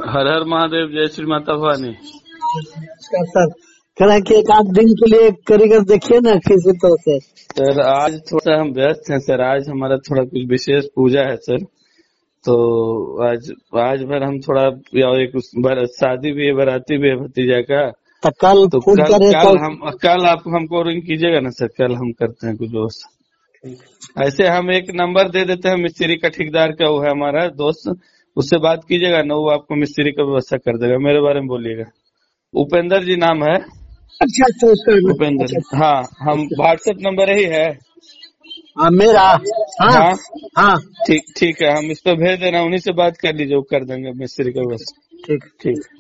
हर हर महादेव, जय श्री माता भवानी। नमस्कार सर, कह रहे हैं कि एक आध दिन के लिए कारीगर देखिए ना किसी तरह से। सर आज थोड़ा हम व्यस्त हैं सर, आज हमारा थोड़ा कुछ विशेष पूजा है सर, तो आज भर हम थोड़ा एक शादी भी है, बाराती भी है भतीजा का, तो कल तो फोन करें कल आप हमको रिंग कीजिएगा ना सर, कल हम करते हैं कुछ व्यवस्था। ऐसे हम एक नंबर दे देते हैं मिस्त्री का, ठेकेदार का, वो है हमारा दोस्त, उससे बात कीजिएगा ना, वो आपको मिस्त्री का व्यवस्था कर देगा। मेरे बारे में बोलिएगा, उपेंद्र जी नाम है। अच्छा उसका उपेंद्र, अच्छा, हाँ, हम व्हाट्सएप नंबर यही है। हाँ मेरा, हाँ हाँ हाँ ठीक है, हम इस पे भेज देना, उन्हीं से बात कर लीजिए, वो कर देंगे मिस्त्री का व्यवस्था। ठीक। ठीक।